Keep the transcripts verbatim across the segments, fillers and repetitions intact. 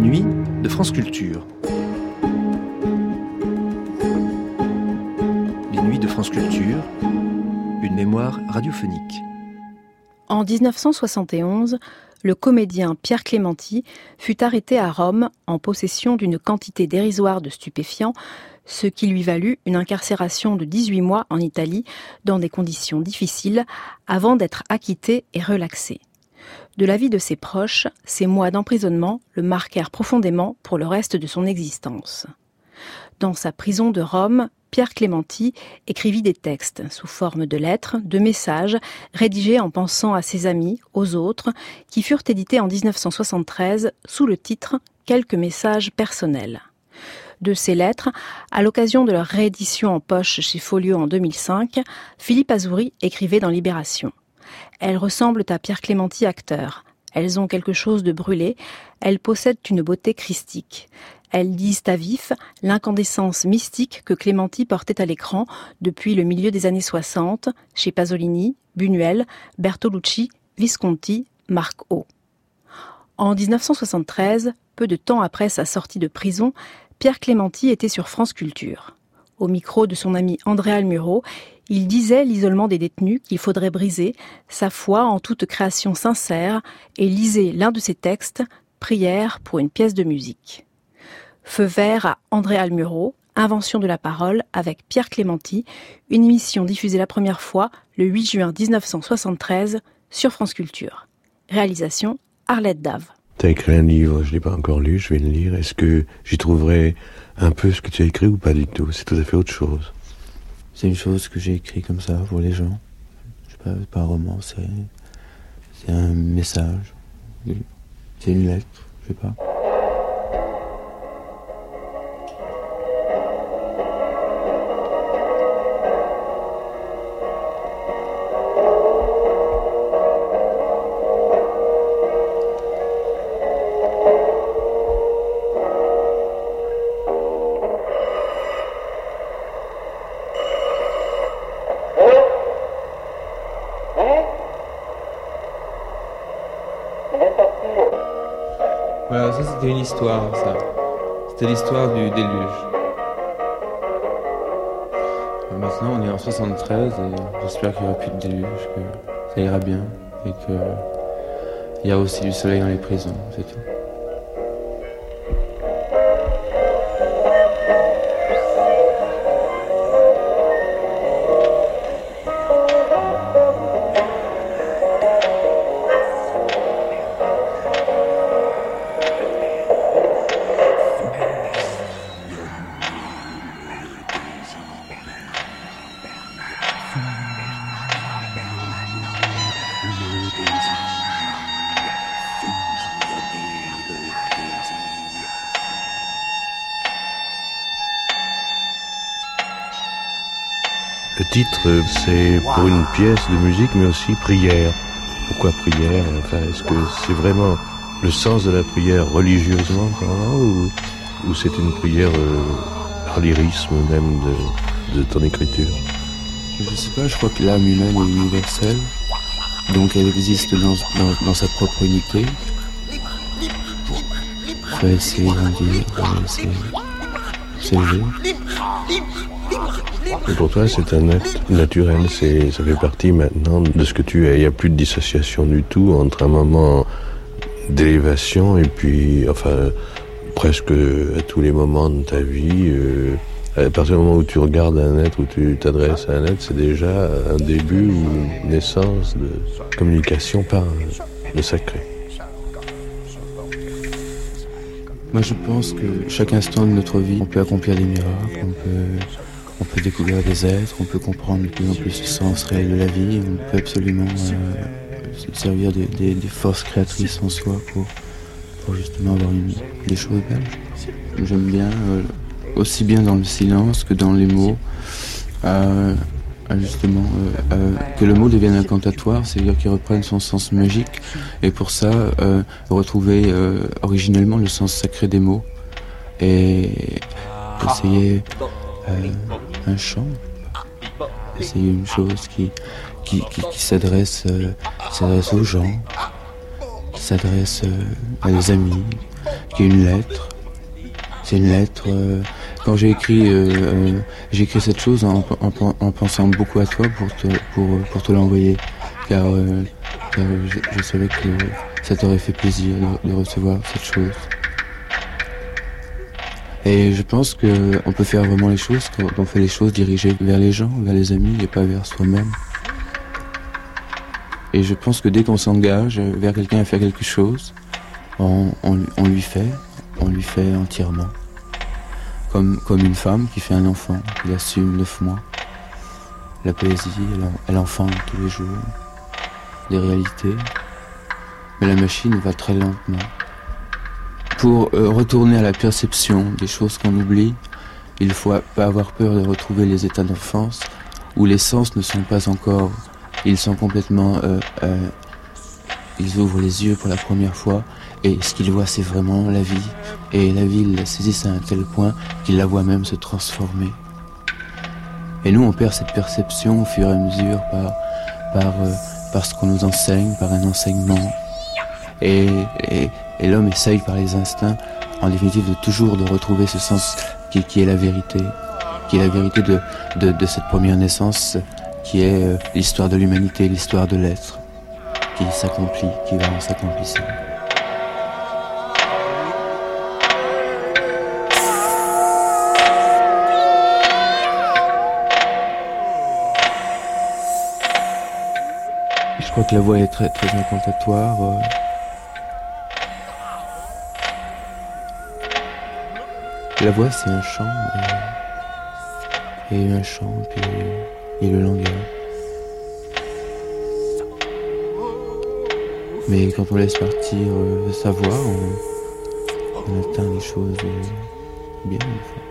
nuits de France Culture. Les nuits de France Culture, une mémoire radiophonique. En dix-neuf cent soixante et onze, le comédien Pierre Clémenti fut arrêté à Rome en possession d'une quantité dérisoire de stupéfiants, ce qui lui valut une incarcération de dix-huit mois en Italie dans des conditions difficiles avant d'être acquitté et relaxé. De l'avis de ses proches, ces mois d'emprisonnement le marquèrent profondément pour le reste de son existence. Dans sa prison de Rome, Pierre Clémenti écrivit des textes sous forme de lettres, de messages, rédigés en pensant à ses amis, aux autres, qui furent édités en dix-neuf cent soixante-treize sous le titre « Quelques messages personnels ». De ces lettres, à l'occasion de leur réédition en poche chez Folio en deux mille cinq, Philippe Azouri écrivait dans Libération. Elles ressemblent à Pierre Clémenti acteur. Elles ont quelque chose de brûlé, elles possèdent une beauté christique. Elles disent à vif l'incandescence mystique que Clémenti portait à l'écran depuis le milieu des années soixante, chez Pasolini, Buñuel, Bertolucci, Visconti, Marc O. En dix-neuf cent soixante-treize, peu de temps après sa sortie de prison, Pierre Clémenti était sur France Culture. Au micro de son ami André Almuro, il disait l'isolement des détenus qu'il faudrait briser, sa foi en toute création sincère, et lisait l'un de ses textes, Prière pour une pièce de musique. Feu vert à André Almuro, Invention de la parole avec Pierre Clémenti, une émission diffusée la première fois le huit juin dix-neuf cent soixante-treize sur France Culture. Réalisation Arlette Dave. Tu as écrit un livre, je ne l'ai pas encore lu, je vais le lire. Est-ce que j'y trouverai un peu ce que tu as écrit ou pas du tout? C'est tout à fait autre chose. C'est une chose que j'ai écrit comme ça pour les gens. Je sais pas, c'est pas un roman, c'est, c'est un message. C'est une lettre, je sais pas. Voilà, ça c'était une histoire, ça. C'était l'histoire du déluge. Et maintenant on est en soixante-treize et j'espère qu'il n'y aura plus de déluge, que ça ira bien et qu'il y a aussi du soleil dans les prisons, c'est tout. Le titre, c'est pour une pièce de musique, mais aussi prière. Pourquoi prière? Enfin, est-ce que c'est vraiment le sens de la prière religieusement parlant, ou, ou c'est une prière euh, par lyrisme même de, de ton écriture? Je sais pas, je crois que l'âme humaine est universelle, donc elle existe dans, dans, dans sa propre unité. Faut essayer d'en dire, faut essayer s'élever. Et pour toi, c'est un acte naturel, c'est, ça fait partie maintenant de ce que tu es. Il n'y a plus de dissociation du tout entre un moment d'élévation et puis, enfin, presque à tous les moments de ta vie. Euh, à partir du moment où tu regardes un être, où tu t'adresses à un être, c'est déjà un début ou une naissance de communication par le sacré. Moi, je pense que chaque instant de notre vie, on peut accomplir des miracles, on peut... On peut découvrir des êtres, on peut comprendre de plus en plus le sens réel de la vie, on peut absolument euh, se servir des, des, des forces créatrices en soi pour, pour justement avoir une, des choses belles. J'aime bien, euh, aussi bien dans le silence que dans les mots, euh, justement, euh, euh, que le mot devienne incantatoire, c'est-à-dire qu'il reprenne son sens magique, et pour ça, euh, retrouver euh, originellement le sens sacré des mots, et essayer... Euh, un chant, c'est une chose qui, qui, qui, qui s'adresse, euh, qui s'adresse aux gens, qui s'adresse euh, à des amis, qui est une lettre. C'est une lettre. Euh, quand j'ai écrit, euh, euh, j'ai écrit cette chose en, en, en pensant beaucoup à toi pour te, pour, pour te l'envoyer, car, euh, car je, je savais que ça t'aurait fait plaisir de, de recevoir cette chose. Et je pense que on peut faire vraiment les choses quand on fait les choses dirigées vers les gens, vers les amis et pas vers soi-même. Et je pense que dès qu'on s'engage vers quelqu'un à faire quelque chose, on, on, on lui fait, on lui fait entièrement. Comme, comme une femme qui fait un enfant, qui assume neuf mois. La poésie, elle, elle enfante tous les jours des réalités. Mais la machine va très lentement. Pour euh, retourner à la perception des choses qu'on oublie, il ne faut pas avoir peur de retrouver les états d'enfance où les sens ne sont pas encore, ils sont complètement, euh, euh, ils ouvrent les yeux pour la première fois et ce qu'ils voient c'est vraiment la vie et la vie ils la saisissent à un tel point qu'ils la voient même se transformer. Et nous on perd cette perception au fur et à mesure par, par, euh, par ce qu'on nous enseigne, par un enseignement et, et Et l'homme essaye par les instincts, en définitive, de toujours de retrouver ce sens qui, qui est la vérité, qui est la vérité de, de, de cette première naissance, qui est euh, l'histoire de l'humanité, l'histoire de l'être, qui s'accomplit, qui va en s'accomplissant. Je crois que la voix est très, très incantatoire. Euh, La voix, c'est un chant, et, et un chant, puis et le langage. Mais quand on laisse partir euh, sa voix, on, on atteint les choses euh, bien, une fois.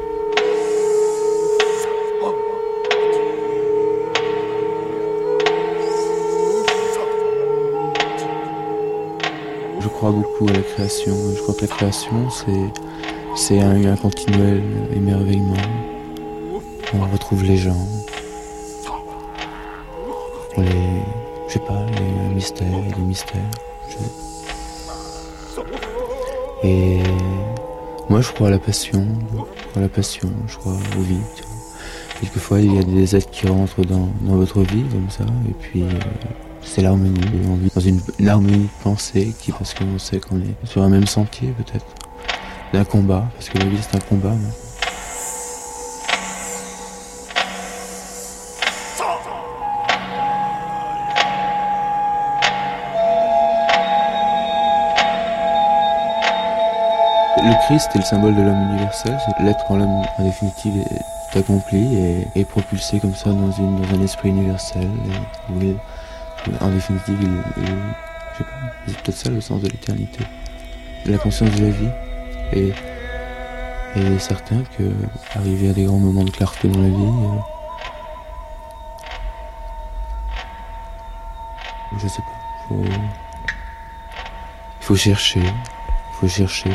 Je crois beaucoup à la création. Je crois que la création, c'est... C'est un, un continuel émerveillement. On retrouve les gens. On les... Je sais pas, les mystères, les mystères. Je... Et... Moi, je crois à la passion. Je crois à la passion, je crois aux vies. Tu vois. Quelquefois, il y a des êtres qui rentrent dans, dans votre vie, comme ça, et puis... Euh, c'est l'harmonie. On vit dans une, une harmonie de pensée, qui, parce qu'on sait qu'on est sur un même sentier, peut-être. D'un combat, parce que la vie c'est un combat. Non ? Le Christ est le symbole de l'homme universel, c'est l'être en l'homme en définitive est accompli et, et propulsé comme ça dans, une, dans un esprit universel. Et, où il, en définitive, il, il, je sais pas, c'est peut-être ça le sens de l'éternité, la conscience de la vie. Et, et il est certain que arriver à des grands moments de clarté dans la vie, euh, je sais pas, faut, il faut chercher, il faut chercher,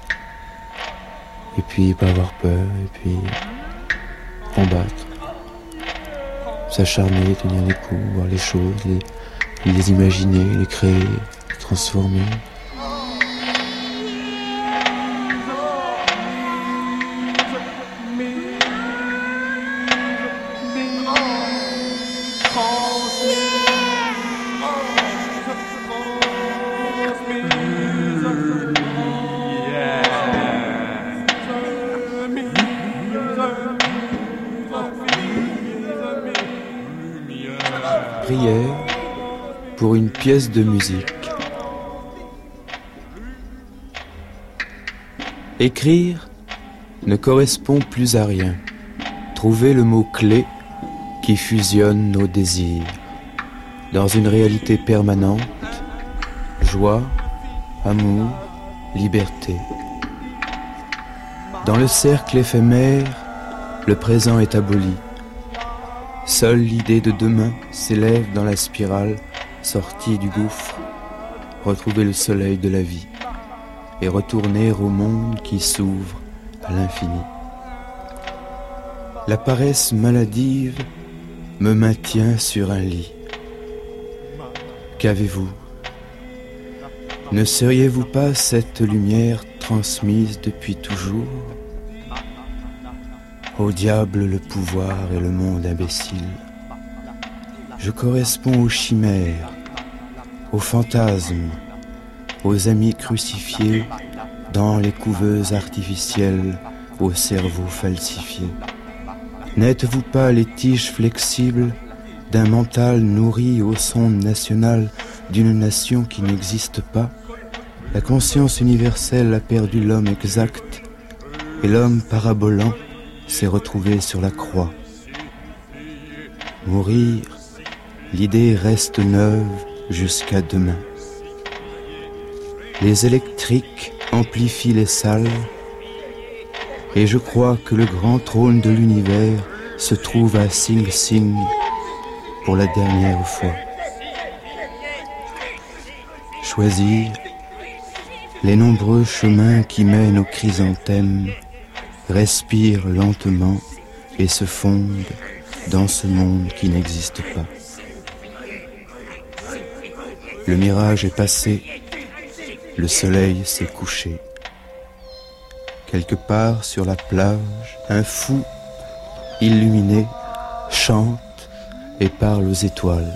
et puis pas avoir peur, et puis combattre, s'acharner, tenir les coups, voir les choses, les, les imaginer, les créer, les transformer. Prière pour une pièce de musique. Écrire ne correspond plus à rien. Trouver le mot-clé qui fusionne nos désirs dans une réalité permanente, joie, amour, liberté. Dans le cercle éphémère, le présent est aboli. Seule l'idée de demain s'élève dans la spirale sortie du gouffre, retrouver le soleil de la vie et retourner au monde qui s'ouvre à l'infini. La paresse maladive me maintient sur un lit. Qu'avez-vous ? Ne seriez-vous pas cette lumière transmise depuis toujours. Au diable le pouvoir et le monde imbécile. Je corresponds aux chimères, aux fantasmes, aux amis crucifiés dans les couveuses artificielles, aux cerveaux falsifiés. N'êtes-vous pas les tiges flexibles d'un mental nourri aux sondes nationales d'une nation qui n'existe pas? La conscience universelle a perdu l'homme exact et l'homme parabolant s'est retrouvé sur la croix. Mourir, l'idée reste neuve jusqu'à demain. Les électriques amplifient les salles et je crois que le grand trône de l'univers se trouve à Sing Sing pour la dernière fois. Choisir les nombreux chemins qui mènent aux chrysanthèmes respirent lentement et se fondent dans ce monde qui n'existe pas. Le mirage est passé, le soleil s'est couché. Quelque part sur la plage, un fou illuminé chante et parle aux étoiles.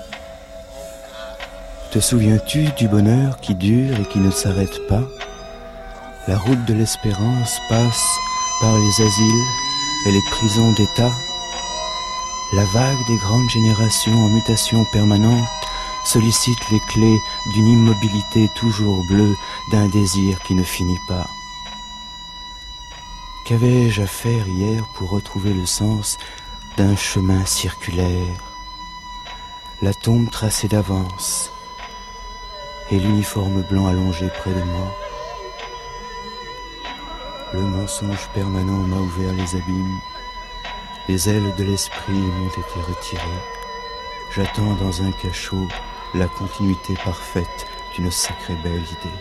Te souviens-tu du bonheur qui dure et qui ne s'arrête pas? La route de l'espérance passe par les asiles et les prisons d'État. La vague des grandes générations en mutation permanente sollicite les clés d'une immobilité toujours bleue, d'un désir qui ne finit pas. Qu'avais-je à faire hier pour retrouver le sens d'un chemin circulaire? La tombe tracée d'avance et l'uniforme blanc allongé près de moi. Le mensonge permanent m'a ouvert les abîmes. Les ailes de l'esprit m'ont été retirées. J'attends dans un cachot la continuité parfaite d'une sacrée belle idée.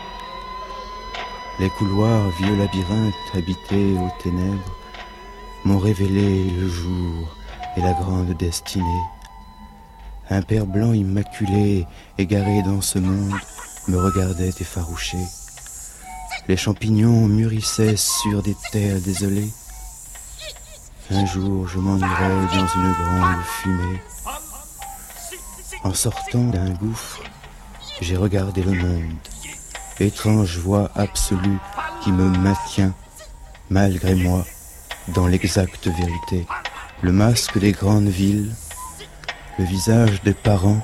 Les couloirs, vieux labyrinthes habités aux ténèbres, m'ont révélé le jour et la grande destinée. Un père blanc immaculé, égaré dans ce monde, me regardait effarouché. Les champignons mûrissaient sur des terres désolées. Un jour, je m'en irai dans une grande fumée. En sortant d'un gouffre, j'ai regardé le monde. Étrange voix absolue qui me maintient, malgré moi, dans l'exacte vérité. Le masque des grandes villes, le visage des parents.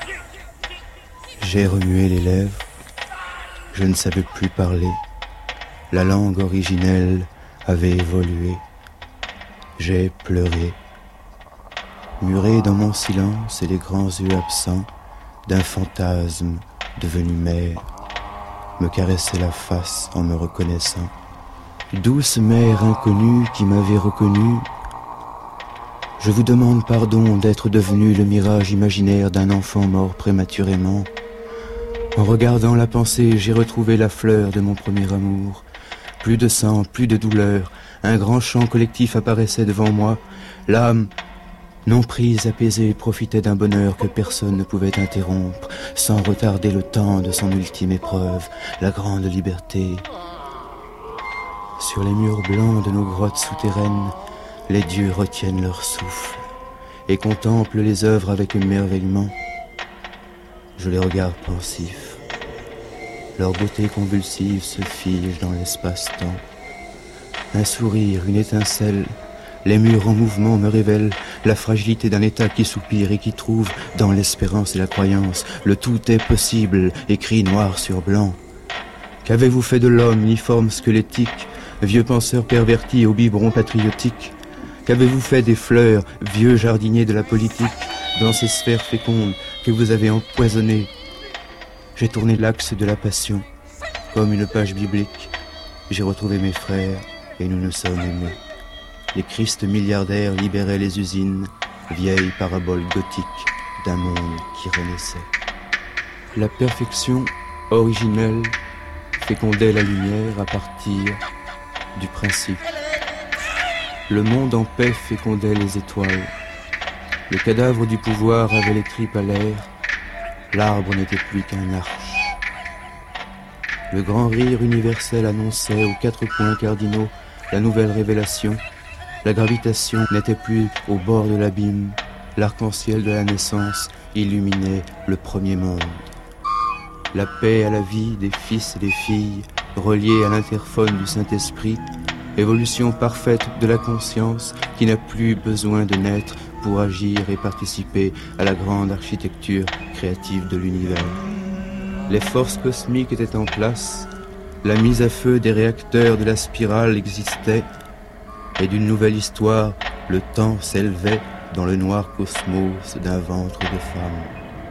J'ai remué les lèvres, je ne savais plus parler. La langue originelle avait évolué. J'ai pleuré, muré dans mon silence et les grands yeux absents d'un fantasme devenu mère me caressait la face en me reconnaissant. Douce mère inconnue qui m'avait reconnu, je vous demande pardon d'être devenu le mirage imaginaire d'un enfant mort prématurément. En regardant la pensée, j'ai retrouvé la fleur de mon premier amour. Plus de sang, plus de douleur, un grand chant collectif apparaissait devant moi. L'âme, non prise, apaisée, profitait d'un bonheur que personne ne pouvait interrompre, sans retarder le temps de son ultime épreuve, la grande liberté. Sur les murs blancs de nos grottes souterraines, les dieux retiennent leur souffle et contemplent les œuvres avec émerveillement. Je les regarde pensifs. Leur beauté convulsive se fige dans l'espace-temps. Un sourire, une étincelle, les murs en mouvement me révèlent la fragilité d'un état qui soupire et qui trouve dans l'espérance et la croyance le tout est possible, écrit noir sur blanc. Qu'avez-vous fait de l'homme, uniforme squelettique, vieux penseur perverti au biberon patriotique? Qu'avez-vous fait des fleurs, vieux jardinier de la politique, dans ces sphères fécondes que vous avez empoisonnées? J'ai tourné l'axe de la passion, comme une page biblique. J'ai retrouvé mes frères, et nous nous sommes aimés. Les Christ milliardaires libéraient les usines, vieilles paraboles gothiques d'un monde qui renaissait. La perfection originelle fécondait la lumière à partir du principe. Le monde en paix fécondait les étoiles. Le cadavre du pouvoir avait les tripes à l'air. L'arbre n'était plus qu'un arche. Le grand rire universel annonçait aux quatre points cardinaux la nouvelle révélation. La gravitation n'était plus au bord de l'abîme. L'arc-en-ciel de la naissance illuminait le premier monde. La paix à la vie des fils et des filles, reliés à l'interphone du Saint-Esprit, évolution parfaite de la conscience qui n'a plus besoin de naître pour agir et participer à la grande architecture créative de l'univers. Les forces cosmiques étaient en place, la mise à feu des réacteurs de la spirale existait, et d'une nouvelle histoire, le temps s'élevait dans le noir cosmos d'un ventre de femme.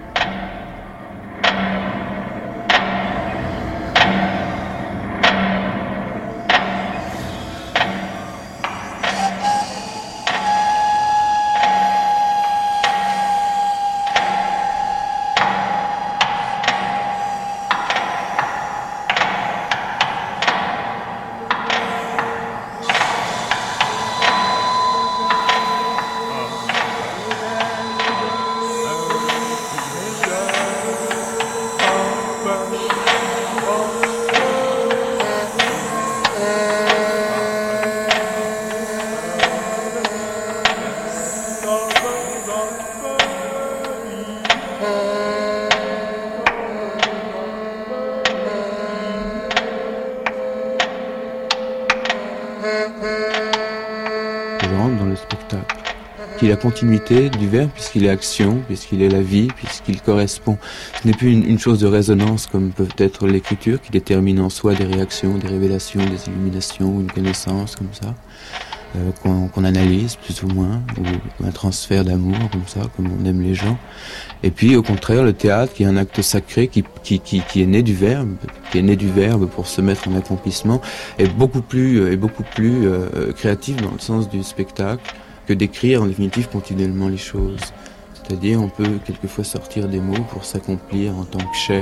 Qui est la continuité du verbe, puisqu'il est action, puisqu'il est la vie, puisqu'il correspond. Ce n'est plus une, une chose de résonance comme peut être l'écriture, qui détermine en soi des réactions, des révélations, des illuminations, une connaissance comme ça, euh, qu'on, qu'on analyse plus ou moins, ou un transfert d'amour comme ça, comme on aime les gens. Et puis au contraire, le théâtre, qui est un acte sacré, qui, qui, qui, qui est né du verbe, qui est né du verbe pour se mettre en accomplissement, est beaucoup plus, est beaucoup plus euh, créatif dans le sens du spectacle, que d'écrire en définitive continuellement les choses. C'est-à-dire on peut quelquefois sortir des mots pour s'accomplir en tant que chair,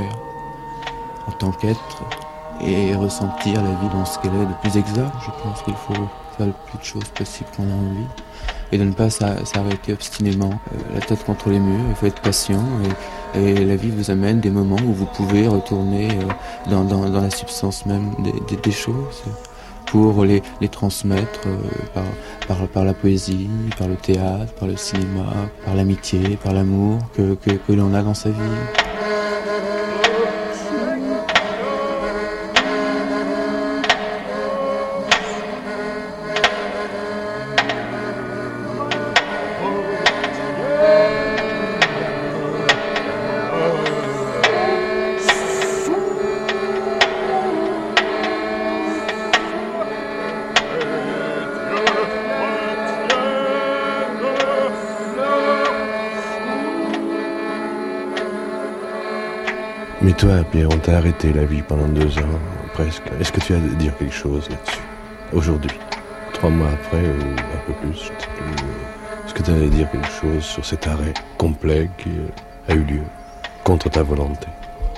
en tant qu'être, et ressentir la vie dans ce qu'elle est de plus exact. Je pense qu'il faut faire le plus de choses possible qu'on a envie, et de ne pas s'arrêter obstinément, euh, la tête contre les murs. Il faut être patient, et, et la vie vous amène des moments où vous pouvez retourner euh, dans, dans, dans la substance même des, des, des choses, pour les, les transmettre euh, par, par, par la poésie, par le théâtre, par le cinéma, par l'amitié, par l'amour que, que, que l'on a dans sa vie. Mais toi, Pierre, on t'a arrêté la vie pendant deux ans, presque. Est-ce que tu as à dire quelque chose là-dessus, aujourd'hui, trois mois après, ou un peu plus, je ne sais plus. Est-ce que tu as à dire quelque chose sur cet arrêt complet qui a eu lieu, contre ta volonté?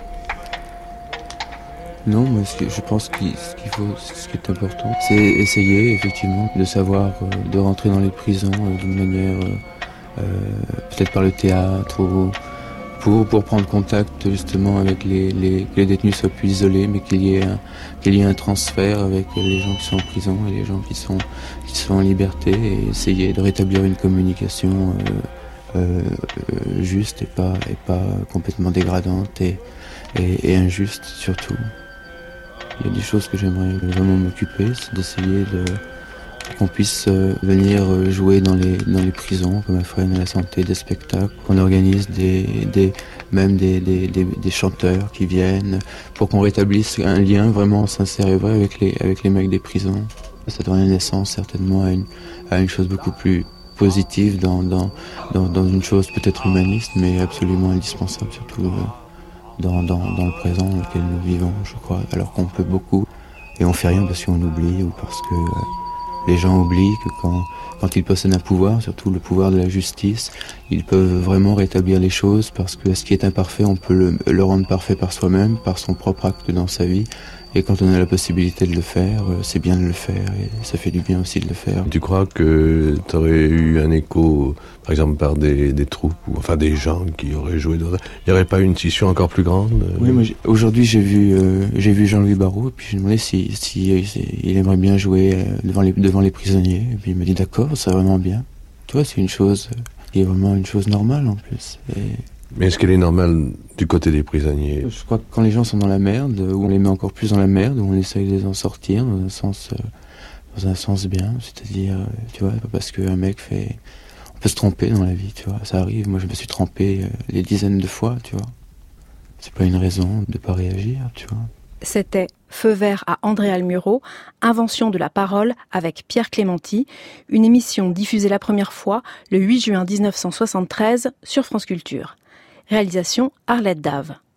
Non, moi, ce que, je pense que ce qu'il faut, ce qui est important, c'est essayer, effectivement, de savoir, euh, de rentrer dans les prisons euh, d'une manière, euh, euh, peut-être par le théâtre, ou Pour, pour prendre contact justement avec les, les, que les détenus soient plus isolés, mais qu'il y ait un, qu'il y ait un transfert avec les gens qui sont en prison et les gens qui sont, qui sont en liberté, et essayer de rétablir une communication euh, euh, juste et pas, et pas complètement dégradante et, et, et injuste surtout. Il y a des choses que j'aimerais vraiment m'occuper, c'est d'essayer de qu'on puisse euh, venir euh, jouer dans les, dans les prisons, comme à Fresnes à la Santé, des spectacles, qu'on organise des, des, même des, des, des, des chanteurs qui viennent, pour qu'on rétablisse un lien vraiment sincère et vrai avec les, avec les mecs des prisons. Ça donne naissance certainement à une, à une chose beaucoup plus positive dans, dans, dans, dans une chose peut-être humaniste, mais absolument indispensable, surtout euh, dans, dans, dans le présent dans lequel nous vivons, je crois, alors qu'on peut beaucoup, et on fait rien parce qu'on oublie, ou parce que euh, les gens oublient que quand, quand ils possèdent un pouvoir, surtout le pouvoir de la justice, ils peuvent vraiment rétablir les choses, parce que ce qui est imparfait, on peut le, le rendre parfait par soi-même, par son propre acte dans sa vie, Et quand on a la possibilité de le faire, c'est bien de le faire et ça fait du bien aussi de le faire. Tu crois que tu aurais eu un écho, par exemple, par des, des troupes, ou enfin des gens qui auraient joué dans... Il n'y aurait pas une scission encore plus grande? Oui, moi, aujourd'hui j'ai vu, euh, j'ai vu Jean-Louis Barrault et puis je lui ai demandé si, si, si il aimerait bien jouer devant les, devant les prisonniers. Et puis il m'a dit d'accord, c'est vraiment bien. Tu vois, c'est une chose, qui est vraiment une chose normale en plus. Et... Mais est-ce qu'elle est normale du côté des prisonniers? Je crois que quand les gens sont dans la merde, où on les met encore plus dans la merde, où on essaye de les en sortir dans un sens, euh, dans un sens bien, c'est-à-dire, euh, tu vois, pas parce qu'un mec fait... On peut se tromper dans la vie, tu vois, ça arrive. Moi, je me suis trompé euh, des dizaines de fois, tu vois. C'est pas une raison de pas réagir, tu vois. C'était Feu vert à André Almuro, Invention de la parole avec Pierre Clémenti, une émission diffusée la première fois le huit juin mille neuf cent soixante-treize sur France Culture. Réalisation Arlette Dave.